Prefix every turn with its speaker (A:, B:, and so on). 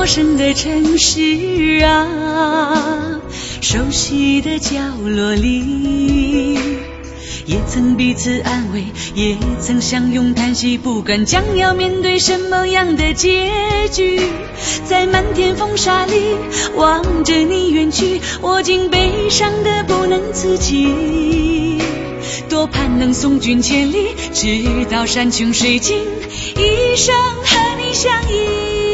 A: 生的城市啊，熟悉的角落里，也曾彼此安慰，也曾相拥叹息，不管将要面对什么样的结局。在漫天风沙里望着你远去，我竟悲伤得不能自己。多盼能送君千里，直到山穷水尽，一生和你相依。